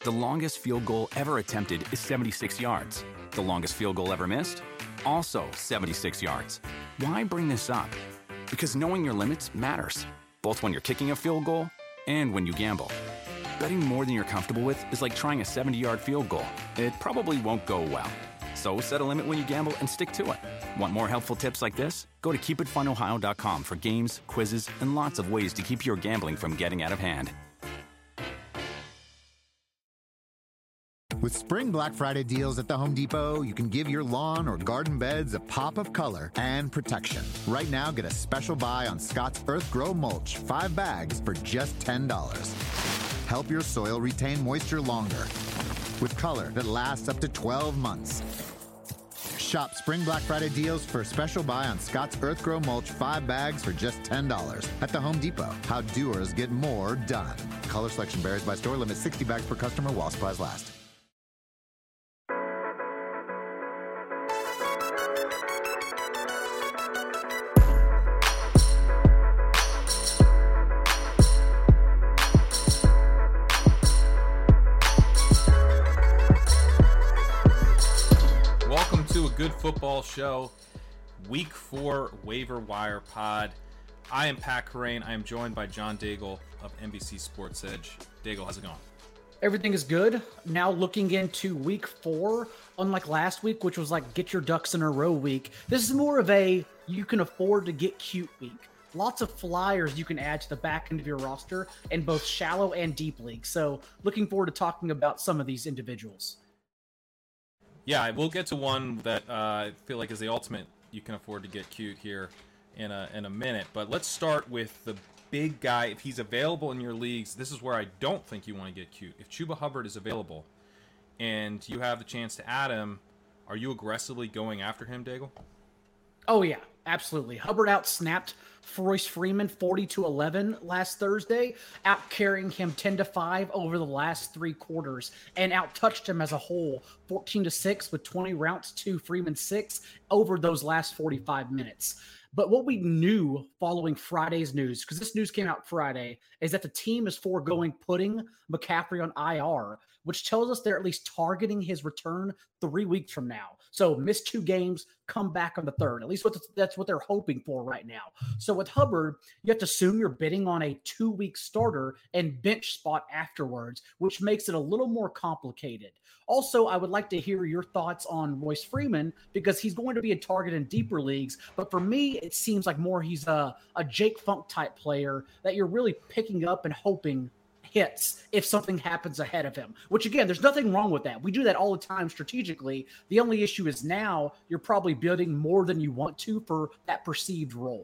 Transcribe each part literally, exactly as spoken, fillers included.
The longest field goal ever attempted is seventy-six yards. The longest field goal ever missed? Also seventy-six yards. Why bring this up? Because knowing your limits matters, both when you're kicking a field goal and when you gamble. Betting more than you're comfortable with is like trying a seventy-yard field goal. It probably won't go well. So set a limit when you gamble and stick to it. Want more helpful tips like this? Go to keep it fun ohio dot com for games, quizzes, and lots of ways to keep your gambling from getting out of hand. With Spring Black Friday deals at the Home Depot, you can give your lawn or garden beds a pop of color and protection. Right now, get a special buy on Scott's Earth Grow Mulch, five bags for just ten dollars. Help your soil retain moisture longer with color that lasts up to twelve months. Shop Spring Black Friday deals for a special buy on Scott's Earth Grow Mulch, five bags for just ten dollars at the Home Depot. How doers get more done. Color selection varies by store. Limit sixty bags per customer while supplies last. Good football show, week four waiver wire pod. I am Pat Kerrane. I am joined by John Daigle of N B C Sports Edge. Daigle, how's it going? Everything is good. Now looking into week four, unlike last week, which was like get your ducks in a row week, this is more of a you can afford to get cute week. Lots of flyers you can add to the back end of your roster in both shallow and deep leagues. So looking forward to talking about some of these individuals. Yeah, we'll get to one that uh, I feel like is the ultimate you can afford to get cute here in a in a minute. But let's start with the big guy. If he's available in your leagues, this is where I don't think you want to get cute. If Chuba Hubbard is available and you have the chance to add him, are you aggressively going after him, Daigle? Oh, yeah, absolutely. Hubbard outsnapped Royce Freeman forty to eleven last Thursday, out carrying him ten to five over the last three quarters, and out touched him as a whole fourteen to six with twenty routes to Freeman six over those last forty-five minutes. But what we knew following Friday's news, because this news came out Friday, is that the team is foregoing putting McCaffrey on I R, which tells us they're at least targeting his return three weeks from now. So miss two games, come back on the third. At least what the, that's what they're hoping for right now. So with Hubbard, you have to assume you're bidding on a two-week starter and bench spot afterwards, which makes it a little more complicated. Also, I would like to hear your thoughts on Royce Freeman because he's going to be a target in deeper leagues. But for me, it seems like more he's a, a Jake Funk type player that you're really picking up and hoping hits if something happens ahead of him, which again, there's nothing wrong with that. We do that all the time strategically. The only issue is now you're probably building more than you want to for that perceived role.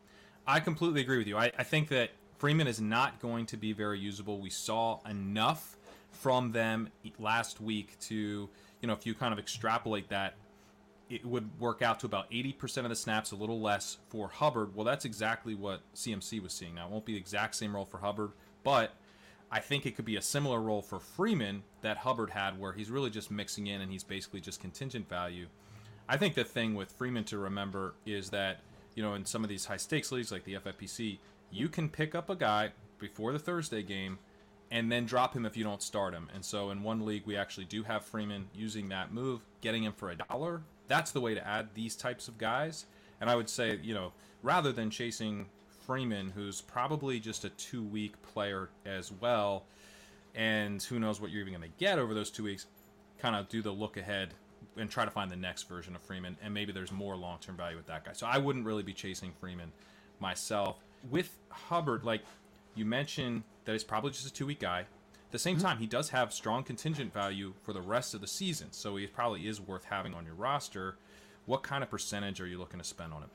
I completely agree with you. I, I think that Freeman is not going to be very usable. We saw enough from them last week to, you know, if you kind of extrapolate that, it would work out to about eighty percent of the snaps, a little less for Hubbard. Well, that's exactly what C M C was seeing. Now, it won't be the exact same role for Hubbard, but I think it could be a similar role for Freeman that Hubbard had where he's really just mixing in and he's basically just contingent value. I think the thing with Freeman to remember is that, you know, in some of these high-stakes leagues like the F F P C, you can pick up a guy before the Thursday game and then drop him if you don't start him. And so in one league, we actually do have Freeman using that move, getting him for a dollar. That's the way to add these types of guys. And I would say, you know, rather than chasing Freeman, who's probably just a two-week player as well, and who knows what you're even going to get over those two weeks, kind of do the look ahead and try to find the next version of Freeman, and maybe there's more long-term value with that guy. So I wouldn't really be chasing Freeman myself. With Hubbard, like you mentioned, that he's probably just a two-week guy. At the same time, he does have strong contingent value for the rest of the season, so he probably is worth having on your roster. What kind of percentage are you looking to spend on him?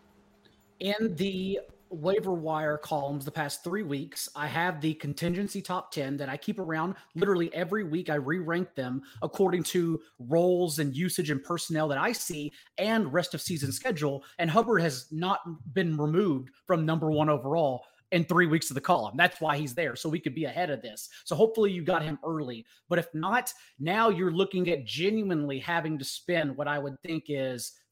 In the waiver wire columns the past three weeks, I have the contingency top ten that I keep around literally every week. I re-rank them according to roles and usage and personnel that I see and rest of season schedule. And Hubbard has not been removed from number one overall in three weeks of the column. That's why he's there. So we could be ahead of this. So hopefully you got him early. But if not, now you're looking at genuinely having to spend what I would think is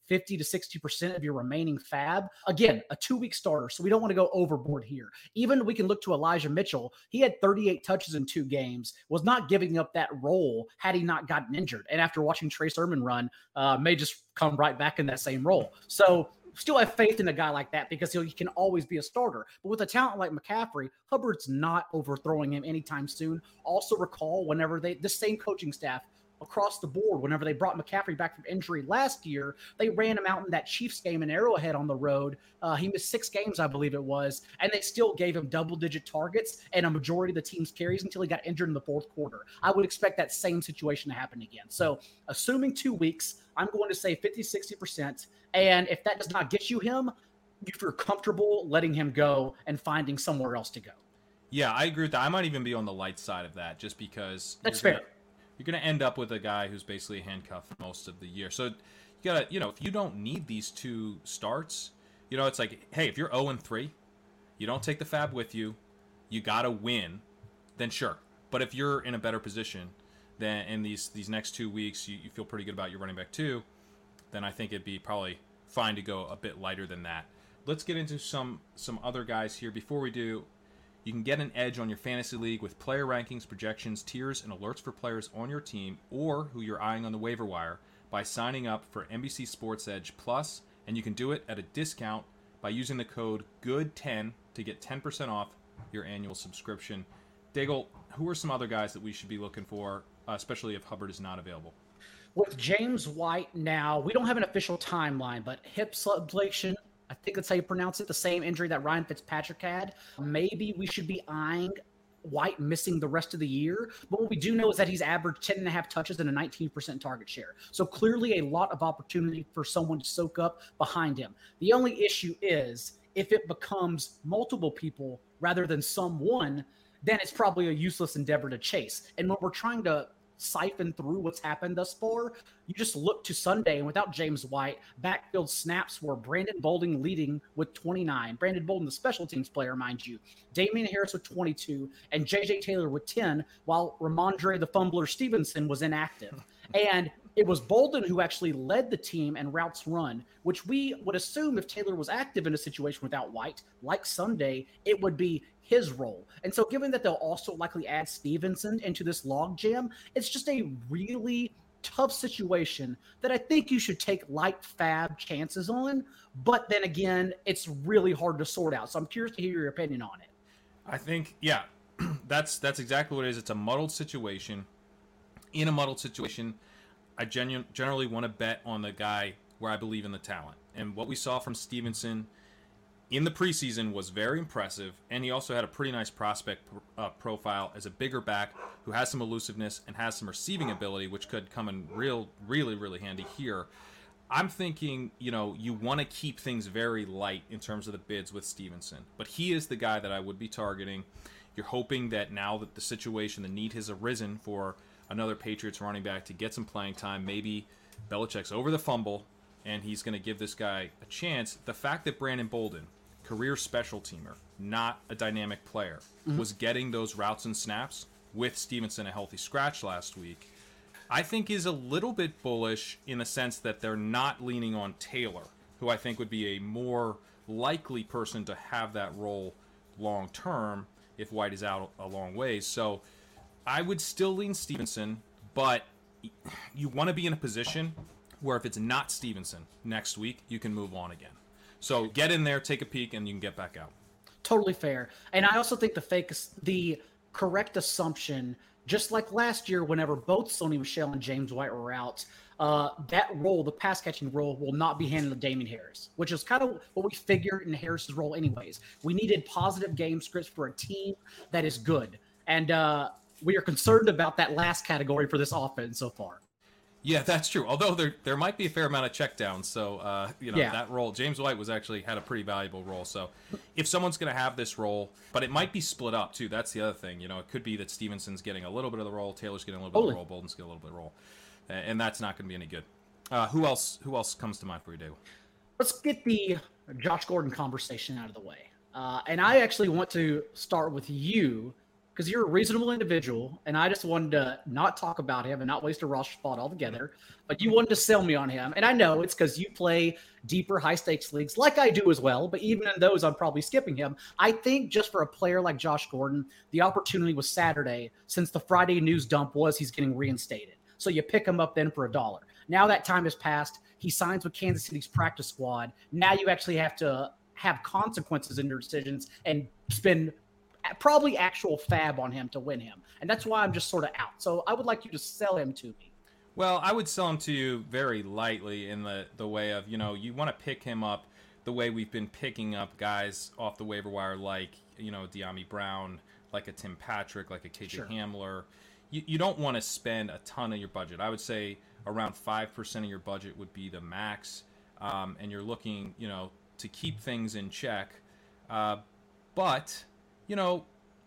fifty to sixty percent of your remaining fab. Again, a two-week starter, so we don't want to go overboard here. Even we can look to Elijah Mitchell. He had thirty-eight touches in two games, was not giving up that role had he not gotten injured. And after watching Trey Sermon run, uh, may just come right back in that same role. So still have faith in a guy like that because he can always be a starter. But with a talent like McCaffrey, Hubbard's not overthrowing him anytime soon. Also recall whenever they, the same coaching staff across the board, whenever they brought McCaffrey back from injury last year, they ran him out in that Chiefs game in Arrowhead on the road. Uh, he missed six games, I believe it was, and they still gave him double-digit targets and a majority of the team's carries until he got injured in the fourth quarter. I would expect that same situation to happen again. So assuming two weeks, I'm going to say fifty, sixty percent, and if that does not get you him, if you're comfortable letting him go and finding somewhere else to go. Yeah, I agree with that. I might even be on the light side of that just because... That's fair. Gonna- You're going to end up with a guy who's basically handcuffed most of the year. So you got to, you know, if you don't need these two starts, you know, it's like, hey, if you're oh and three, you don't take the fab with you, you got to win, then sure. But if you're in a better position, then in these these next two weeks, you, you feel pretty good about your running back too, then I think it'd be probably fine to go a bit lighter than that. Let's get into some some other guys here. Before we do, you can get an edge on your fantasy league with player rankings, projections, tiers, and alerts for players on your team or who you're eyeing on the waiver wire by signing up for N B C Sports Edge Plus, and you can do it at a discount by using the code G O O D ten to get ten percent off your annual subscription. Daigle, who are some other guys that we should be looking for, uh, especially if Hubbard is not available? With James White now, we don't have an official timeline, but hip subluxation, I think that's how you pronounce it, the same injury that Ryan Fitzpatrick had. Maybe we should be eyeing White missing the rest of the year. But what we do know is that he's averaged ten and a half touches and a nineteen percent target share. So clearly a lot of opportunity for someone to soak up behind him. The only issue is if it becomes multiple people rather than someone, then it's probably a useless endeavor to chase. And when we're trying to siphon through what's happened thus far, you just look to Sunday, and without James White, backfield snaps were Brandon Bolden leading with twenty-nine. Brandon Bolden, the special teams player, mind you. Damian Harris with twenty-two, and J J Taylor with ten, while Ramondre the Fumbler Stevenson was inactive. And it was Bolden who actually led the team in routes run, which we would assume if Taylor was active in a situation without White, like Sunday, it would be his role. And so given that they'll also likely add Stevenson into this logjam, it's just a really tough situation that I think you should take light fab chances on. But then again, it's really hard to sort out. So I'm curious to hear your opinion on it. I think, yeah, that's that's exactly what it is. It's a muddled situation. In a muddled situation, I genu- generally want to bet on the guy where I believe in the talent. And what we saw from Stevenson in the preseason was very impressive, and he also had a pretty nice prospect uh, profile as a bigger back who has some elusiveness and has some receiving ability, which could come in real, really, really handy here. I'm thinking, you know, you want to keep things very light in terms of the bids with Stevenson, but he is the guy that I would be targeting. You're hoping that now that the situation, the need has arisen for another Patriots running back to get some playing time, maybe Belichick's over the fumble, and he's going to give this guy a chance. The fact that Brandon Bolden, career special teamer, not a dynamic player, mm-hmm. was getting those routes and snaps with Stevenson a healthy scratch last week, I think is a little bit bullish in the sense that they're not leaning on Taylor, who I think would be a more likely person to have that role long term if White is out a long ways. So I would still lean Stevenson, but you want to be in a position where if it's not Stevenson next week, you can move on again. So get in there, take a peek, and you can get back out. Totally fair. And I also think the fake, the correct assumption, just like last year, whenever both Sony Michel and James White were out, uh, that role, the pass catching role, will not be handled to Damian Harris, which is kind of what we figured in Harris's role anyways. We needed positive game scripts for a team that is good. And uh, we are concerned about that last category for this offense so far. Yeah, that's true. Although there there might be a fair amount of checkdowns, so uh, you know yeah. that role. James White was actually had a pretty valuable role. So if someone's going to have this role, but it might be split up too. That's the other thing. You know, it could be that Stevenson's getting a little bit of the role, Taylor's getting a little bit Holy. of the role, Bolden's getting a little bit of the role, and that's not going to be any good. Uh, who else? Who else comes to mind for you, Dave? Let's get the Josh Gordon conversation out of the way, uh, and I actually want to start with you. because you're a reasonable individual, and I just wanted to not talk about him and not waste a roster spot altogether. But you wanted to sell me on him, and I know it's because you play deeper, high-stakes leagues like I do as well. But even in those, I'm probably skipping him. I think just for a player like Josh Gordon, the opportunity was Saturday, since the Friday news dump was he's getting reinstated. So you pick him up then for a dollar. Now that time has passed. He signs with Kansas City's practice squad. Now you actually have to have consequences in your decisions and spend probably actual fab on him to win him. And that's why I'm just sort of out. So I would like you to sell him to me. Well, I would sell him to you very lightly in the, the way of, you know, you want to pick him up the way we've been picking up guys off the waiver wire like, you know, De'Ami Brown, like a Tim Patrick, like a K J Sure. Hamler. You, you don't want to spend a ton of your budget. I would say around five percent of your budget would be the max. Um, and you're looking, you know, to keep things in check. Uh, but, you know,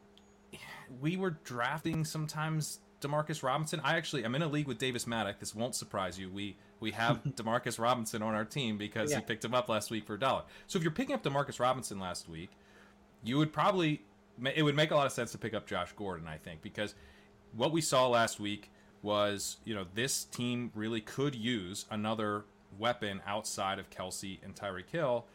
we were drafting sometimes Demarcus Robinson. I actually, I'm in a league with Davis Maddock. This won't surprise you. We we have Demarcus Robinson on our team because Yeah. he picked him up last week for a dollar. So if you're picking up Demarcus Robinson last week, you would probably, it would make a lot of sense to pick up Josh Gordon, I think, because what we saw last week was, you know, this team really could use another weapon outside of Kelsey and Tyreek Hill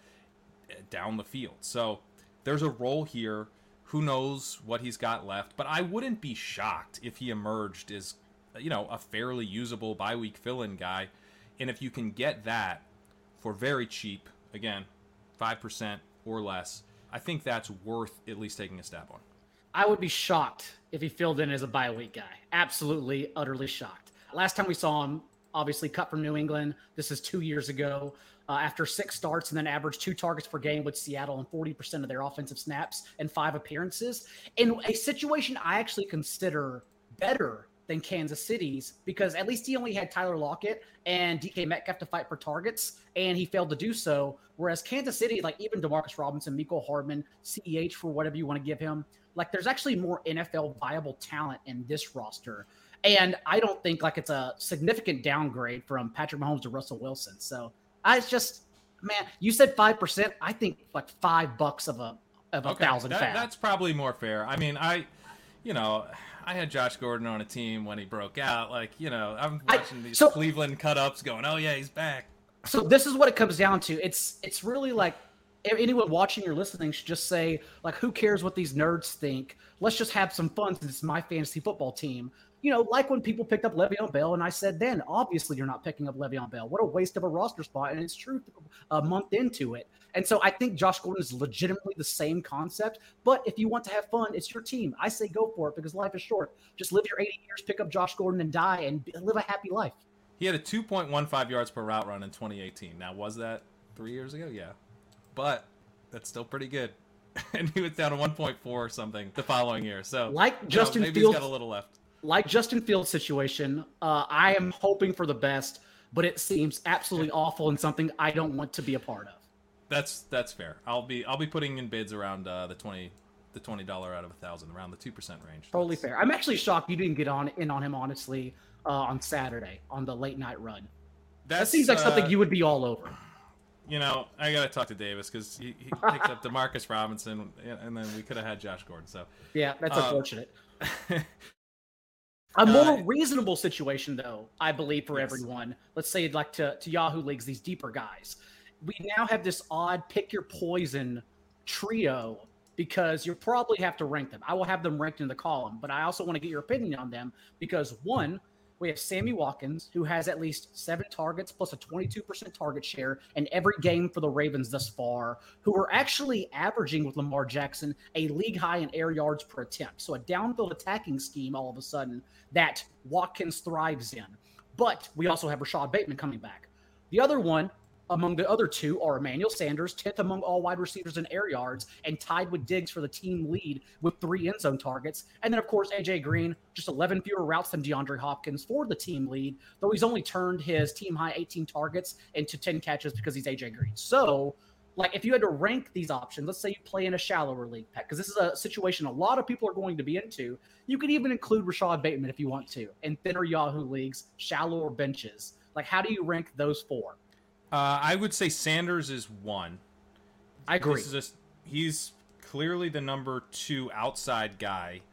down the field. So there's a role here. Who knows what he's got left, but I wouldn't be shocked if he emerged as, you know, a fairly usable bye-week fill-in guy. And if you can get that for very cheap, again, five percent or less, I think that's worth at least taking a stab on. I would be shocked if he filled in as a bye week guy. Absolutely, utterly shocked. Last time we saw him, obviously cut from New England. This is two years ago. Uh, after six starts and then averaged two targets per game with Seattle and forty percent of their offensive snaps and five appearances. In a situation I actually consider better than Kansas City's, because at least he only had Tyler Lockett and D K Metcalf to fight for targets, and he failed to do so. Whereas Kansas City, like even Demarcus Robinson, Mecole Hardman, C E H for whatever you want to give him, like there's actually more N F L viable talent in this roster. And I don't think like it's a significant downgrade from Patrick Mahomes to Russell Wilson. So I just, man, you said five percent. I think like five bucks of a of a Okay, thousand that, fab. that's probably more fair. I mean, I, you know, I had Josh Gordon on a team when he broke out. Like, you know, I'm watching I, these so, Cleveland cut-ups going, oh, yeah, he's back. So this is what it comes down to. It's it's really like anyone watching or listening should just say, like, who cares what these nerds think? Let's just have some fun since it's my fantasy football team. You know, like when people picked up Le'Veon Bell, and I said then, obviously you're not picking up Le'Veon Bell. What a waste of a roster spot, and it's true a month into it. And so I think Josh Gordon is legitimately the same concept, but if you want to have fun, it's your team. I say go for it because life is short. Just live your eighty years, pick up Josh Gordon, and die, and live a happy life. He had a two point one five yards per route run in twenty eighteen. Now, was that three years ago? Yeah. But that's still pretty good. And he was down to one point four or something the following year. So, like Justin you know, maybe Fields, he's got a little left. Like Justin Fields' situation, uh, I am hoping for the best, but it seems absolutely awful and something I don't want to be a part of. That's that's fair. I'll be I'll be putting in bids around uh, the twenty the twenty dollar out of a thousand, around the two percent range. Totally That's, fair. I'm actually shocked you didn't get on in on him honestly uh, on Saturday on the late night run. That seems like uh, something you would be all over. You know, I gotta talk to Davis because he, he picked up Demarcus Robinson, and then we could have had Josh Gordon. So Yeah, that's uh, unfortunate. A more Uh, reasonable situation, though, I believe, for Yes. everyone. Let's say, like to, to Yahoo leagues, these deeper guys. We now have this odd pick your poison trio because you probably have to rank them. I will have them ranked in the column, but I also want to get your opinion on them because one, we have Sammy Watkins, who has at least seven targets plus a twenty-two percent target share in every game for the Ravens thus far, who are actually averaging with Lamar Jackson a league high in air yards per attempt. So a downfield attacking scheme all of a sudden that Watkins thrives in. But we also have Rashad Bateman coming back. The other one, among the other two, are Emmanuel Sanders, tenth among all wide receivers in air yards, and tied with Diggs for the team lead with three end zone targets. And then, of course, A J Green, just eleven fewer routes than DeAndre Hopkins for the team lead, though he's only turned his team high eighteen targets into ten catches because he's A J Green. So, like, if you had to rank these options, let's say you play in a shallower league, Pat, because this is a situation a lot of people are going to be into. You could even include Rashad Bateman if you want to, in thinner Yahoo leagues, shallower benches. Like, how do you rank those four? Uh, I would say Sanders is one. I agree. This is just, he's clearly the number two outside guy. Uh,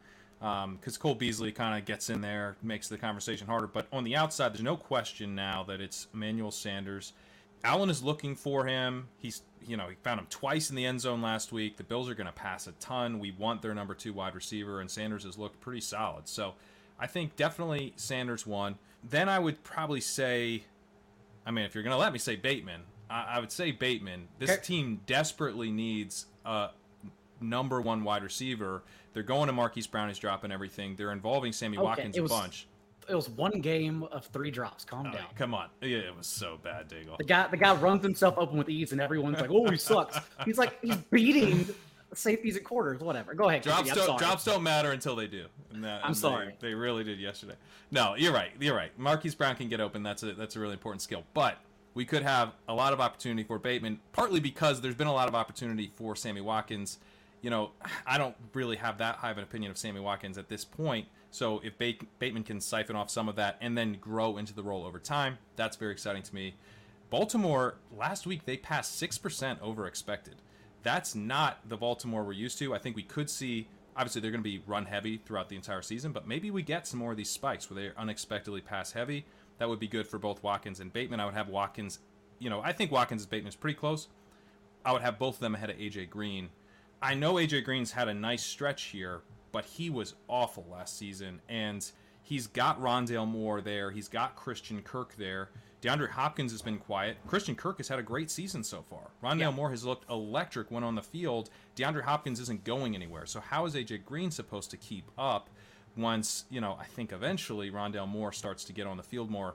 because um, Cole Beasley kind of gets in there, makes the conversation harder. But on the outside, there's no question now that it's Emmanuel Sanders. Allen is looking for him. He's, you know, he found him twice in the end zone last week. The Bills are going to pass a ton. We want their number two wide receiver, and Sanders has looked pretty solid. So I think definitely Sanders one. Then I would probably say, I mean, if you're going to let me say Bateman, I, I would say Bateman. This okay. team desperately needs a number one wide receiver. They're going to Marquise Brown. He's dropping everything. They're involving Sammy okay. Watkins was- a bunch. It was one game of three drops. Calm oh, down. Come on. Yeah, it was so bad, Diggle. The guy the guy runs himself open with ease, and everyone's like, oh, he sucks. He's like, he's beating safeties at quarters, whatever. Go ahead. Drops don't, drops don't matter until they do. And that, I'm and sorry. They, they really did yesterday. No, you're right. You're right. Marquise Brown can get open. That's a, that's a really important skill. But we could have a lot of opportunity for Bateman, partly because there's been a lot of opportunity for Sammy Watkins. You know, I don't really have that high of an opinion of Sammy Watkins at this point. So if Bateman can siphon off some of that and then grow into the role over time, that's very exciting to me. Baltimore, last week, they passed six percent over expected. That's not the Baltimore we're used to. I think we could see, obviously, they're going to be run heavy throughout the entire season, but maybe we get some more of these spikes where they unexpectedly pass heavy. That would be good for both Watkins and Bateman. I would have Watkins, you know, I think Watkins and Bateman is pretty close. I would have both of them ahead of A J Green. I know A J Green's had a nice stretch here, but he was awful last season, and he's got Rondale Moore there. He's got Christian Kirk there. DeAndre Hopkins has been quiet. Christian Kirk has had a great season so far. Rondale yeah. Moore has looked electric when on the field. DeAndre Hopkins isn't going anywhere. So how is A J Green supposed to keep up once, you know, I think eventually Rondale Moore starts to get on the field more?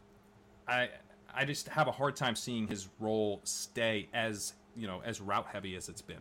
I I just have a hard time seeing his role stay as, you know, as route heavy as it's been.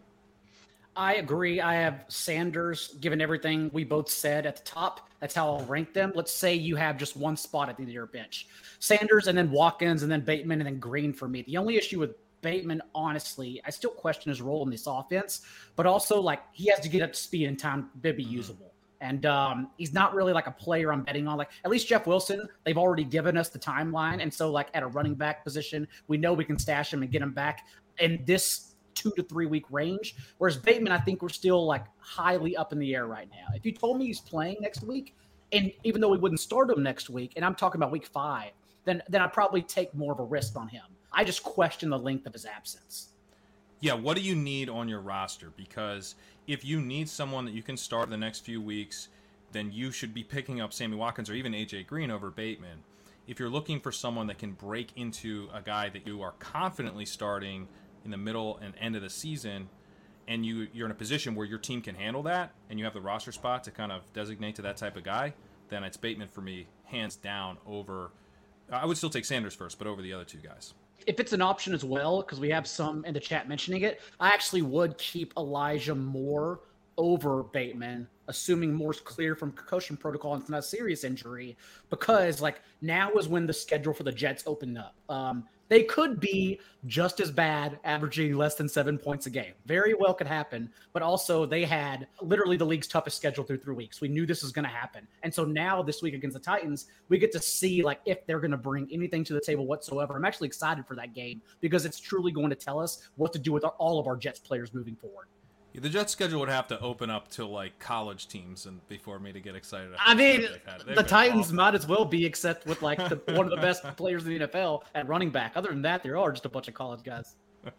I agree. I have Sanders, given everything we both said at the top. That's how I'll rank them. Let's say you have just one spot at the end of your bench. Sanders, and then Watkins, and then Bateman, and then Green for me. The only issue with Bateman, honestly, I still question his role in this offense, but also, like, he has to get up to speed in time to be usable. And um, he's not really like a player I'm betting on. Like, at least Jeff Wilson, they've already given us the timeline. And so, like, at a running back position, we know we can stash him and get him back in this two to three week range. Whereas Bateman, I think we're still like highly up in the air right now. If you told me he's playing next week, and even though we wouldn't start him next week, and I'm talking about week five, then then I'd probably take more of a risk on him. I just question the length of his absence. Yeah, what do you need on your roster? Because if you need someone that you can start the next few weeks, then you should be picking up Sammy Watkins or even A J Green over Bateman. If you're looking for someone that can break into a guy that you are confidently starting in the middle and end of the season, and you, you're in a position where your team can handle that, and you have the roster spot to kind of designate to that type of guy, then it's Bateman for me, hands down, over... I would still take Sanders first, but over the other two guys. If it's an option as well, because we have some in the chat mentioning it, I actually would keep Elijah Moore over Bateman, assuming Moore's clear from concussion protocol and it's not a serious injury, because, like, now is when the schedule for the Jets opened up. Um, They could be just as bad, averaging less than seven points a game. Very well could happen, but also they had literally the league's toughest schedule through three weeks. We knew this was going to happen. And so now this week against the Titans, we get to see, like, if they're going to bring anything to the table whatsoever. I'm actually excited for that game because it's truly going to tell us what to do with our, all of our Jets players moving forward. Yeah, the Jets schedule would have to open up to, like, college teams and before me to get excited. I mean, the Titans awful. Might as well be, except with, like, the, one of the best players in the N F L at running back. Other than that, there are just a bunch of college guys. All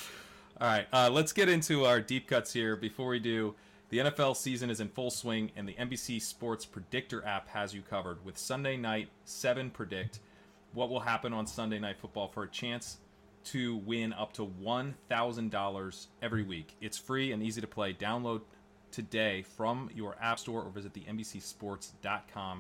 right, uh, let's get into our deep cuts here. Before we do, the N F L season is in full swing, and the N B C Sports Predictor app has you covered with Sunday Night seven Predict. What will happen on Sunday Night Football for a chance to win up to one thousand dollars every week. It's free and easy to play. Download today from your app store or visit the N B C sports dot com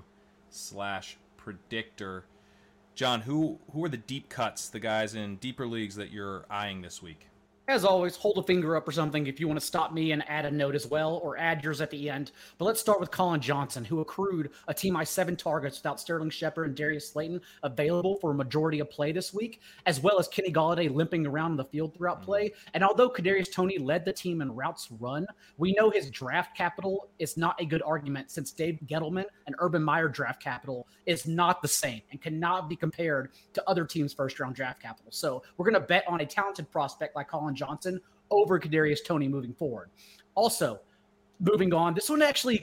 slash predictor. John, who who are the deep cuts, the guys in deeper leagues that you're eyeing this week? As always, hold a finger up or something if you want to stop me and add a note as well, or add yours at the end. But let's start with Colin Johnson, who accrued a team-high seven targets without Sterling Shepard and Darius Slayton available for a majority of play this week, as well as Kenny Golladay limping around the field throughout play. And although Kadarius Toney led the team in routes run, we know his draft capital is not a good argument since Dave Gettleman and Urban Meyer draft capital is not the same and cannot be compared to other teams' first-round draft capital. So we're going to bet on a talented prospect like Colin Johnson over Kadarius Toney moving forward. Also, moving on, this one actually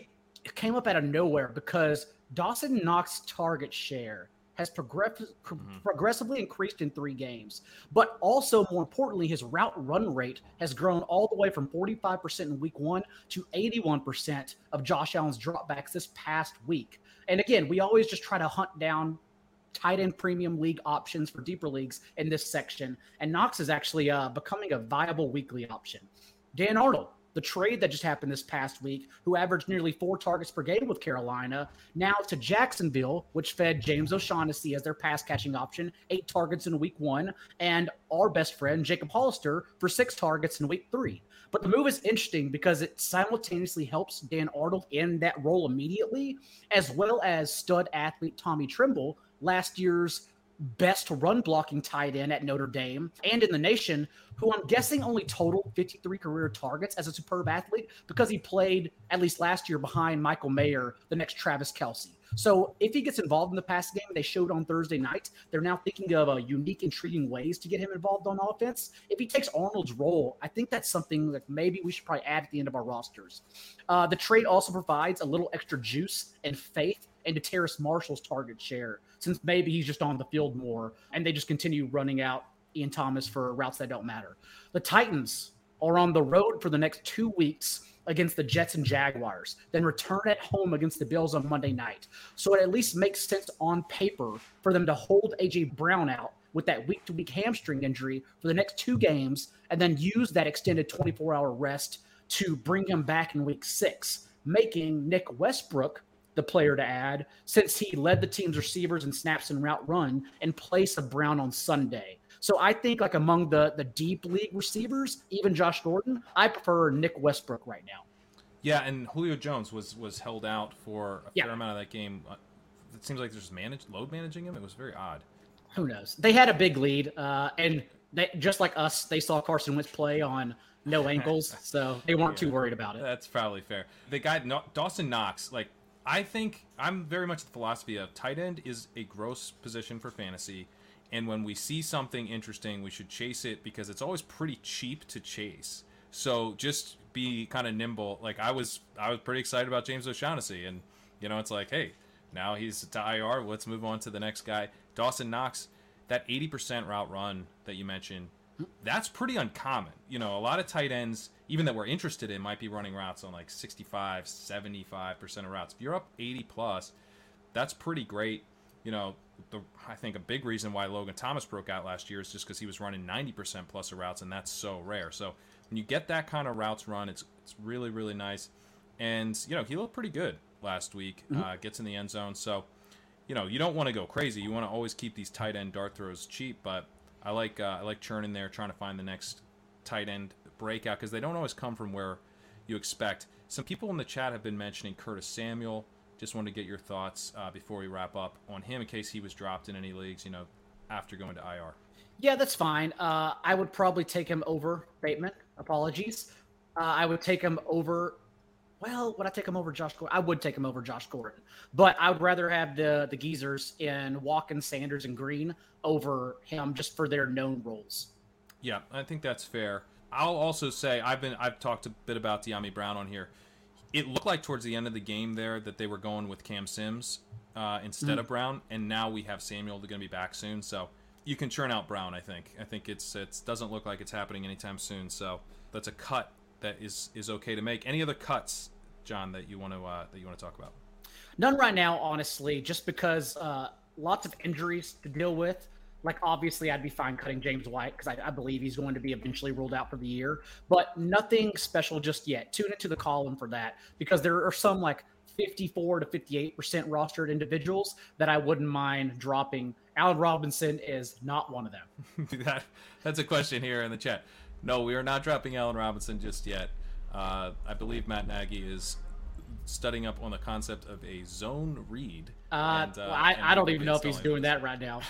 it came up out of nowhere because Dawson Knox's target share has progress- mm-hmm. progressively increased in three games. But also, more importantly, his route run rate has grown all the way from forty-five percent in week one to eighty-one percent of Josh Allen's dropbacks this past week. And again, we always just try to hunt down tight end premium league options for deeper leagues in this section. And Knox is actually uh, becoming a viable weekly option. Dan Arnold, the trade that just happened this past week, who averaged nearly four targets per game with Carolina, now to Jacksonville, which fed James O'Shaughnessy as their pass-catching option, eight targets in week one, and our best friend, Jacob Hollister, for six targets in week three. But the move is interesting because it simultaneously helps Dan Arnold in that role immediately, as well as stud athlete Tommy Tremble, last year's best run blocking tight end at Notre Dame and in the nation, who I'm guessing only totaled fifty-three career targets as a superb athlete because he played, at least last year, behind Michael Mayer, the next Travis Kelce. So if he gets involved in the pass game, they showed on Thursday night, they're now thinking of uh, unique, intriguing ways to get him involved on offense. If he takes Arnold's role, I think that's something that maybe we should probably add at the end of our rosters. Uh, the trade also provides a little extra juice and faith into Terrace Marshall's target share, since maybe he's just on the field more, and they just continue running out Ian Thomas for routes that don't matter. The Titans are on the road for the next two weeks against the Jets and Jaguars, then return at home against the Bills on Monday night. So it at least makes sense on paper for them to hold A J Brown out with that week-to-week hamstring injury for the next two games, and then use that extended twenty-four hour rest to bring him back in week six, making Nick Westbrook the player to add, since he led the team's receivers in snaps and route run in place of Brown on Sunday. So I think like among the, the deep league receivers, even Josh Gordon, I prefer Nick Westbrook right now. Yeah, and Julio Jones was was held out for a yeah. fair amount of that game. It seems like they're just managed, load managing him. It was very odd. Who knows? They had a big lead, uh, and they, just like us, they saw Carson Wentz play on no ankles, so they weren't yeah, too worried about it. That's probably fair. The guy, Dawson Knox, like, I think I'm very much the philosophy of tight end is a gross position for fantasy. And when we see something interesting, we should chase it because it's always pretty cheap to chase. So just be kind of nimble. Like I was, I was pretty excited about James O'Shaughnessy, and you know, it's like, hey, now he's to I R. Let's move on to the next guy. Dawson Knox, that eighty percent route run that you mentioned, that's pretty uncommon. You know, a lot of tight ends, even that we're interested in, might be running routes on like sixty-five, seventy-five percent of routes. If you're up eighty plus, that's pretty great. You know, the, I think a big reason why Logan Thomas broke out last year is just because he was running ninety percent plus of routes, and that's so rare. So when you get that kind of routes run, it's it's really, really nice. And, you know, he looked pretty good last week, mm-hmm. uh, gets in the end zone. So, you know, you don't want to go crazy. You want to always keep these tight end dart throws cheap, but I like uh, I like churning there, trying to find the next tight end breakout because they don't always come from where you expect. Some people in the chat have been mentioning Curtis Samuel. Just wanted to get your thoughts uh, before we wrap up on him in case he was dropped in any leagues, you know, after going to I R. Yeah, that's fine. Uh, I would probably take him over Bateman. Apologies. Uh, I would take him over. Well, would I take him over Josh Gordon? I would take him over Josh Gordon, but I would rather have the the geezers in Watkins, Sanders, and Green over him just for their known roles. Yeah, I think that's fair. I'll also say I've been I've talked a bit about De'Ami Brown on here. It looked like towards the end of the game there that they were going with Cam Sims uh, instead mm-hmm. of Brown, and now we have Samuel going to be back soon, so you can churn out Brown. I think. I think it's it doesn't look like it's happening anytime soon, so that's a cut that is is okay to make. Any other cuts, John, that you want to uh, that you want to talk about? None right now, honestly, just because uh, lots of injuries to deal with. Like, obviously, I'd be fine cutting James White because I, I believe he's going to be eventually ruled out for the year. But nothing special just yet. Tune into the column for that because there are some, like, fifty-four to fifty-eight percent rostered individuals that I wouldn't mind dropping. Allen Robinson is not one of them. that That's a question here in the chat. No, we are not dropping Allen Robinson just yet. Uh, I believe Matt Nagy is studying up on the concept of a zone read. Uh, and, uh, well, I, I don't even know if he's doing that right now.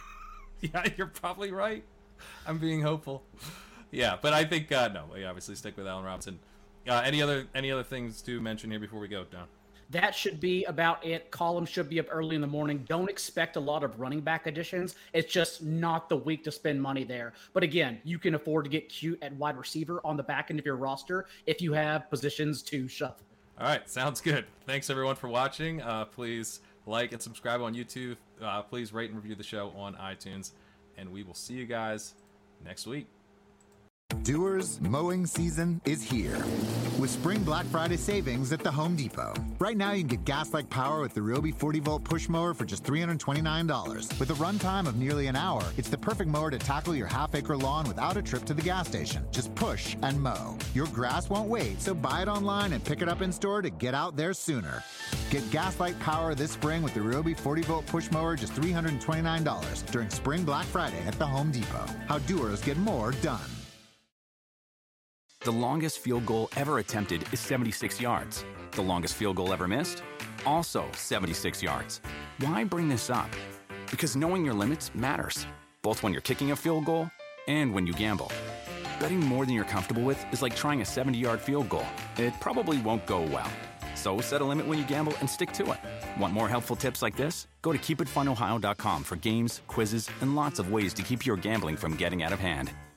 Yeah, you're probably right. I'm being hopeful. Yeah, but I think uh, no. We obviously stick with Allen Robinson. Uh, any other any other things to mention here before we go, Don? That should be about it. Column should be up early in the morning. Don't expect a lot of running back additions. It's just not the week to spend money there. But again, you can afford to get cute at wide receiver on the back end of your roster if you have positions to shuffle. All right, sounds good. Thanks everyone for watching. Uh, please like and subscribe on YouTube. Uh, please rate and review the show on iTunes, and we will see you guys next week. Doers, mowing season is here with Spring Black Friday savings at the Home Depot. Right now, you can get gas-like power with the Ryobi forty volt push mower for just three hundred twenty-nine dollars. With a runtime of nearly an hour, it's the perfect mower to tackle your half-acre lawn without a trip to the gas station. Just push and mow. Your grass won't wait, so buy it online and pick it up in store to get out there sooner. Get gas-like power this spring with the Ryobi forty volt push mower, just three hundred twenty-nine dollars during Spring Black Friday at the Home Depot. How doers get more done. The longest field goal ever attempted is seventy-six yards. The longest field goal ever missed? Also seventy-six yards. Why bring this up? Because knowing your limits matters, both when you're kicking a field goal and when you gamble. Betting more than you're comfortable with is like trying a seventy-yard field goal. It probably won't go well. So set a limit when you gamble and stick to it. Want more helpful tips like this? Go to keep it fun ohio dot com for games, quizzes, and lots of ways to keep your gambling from getting out of hand.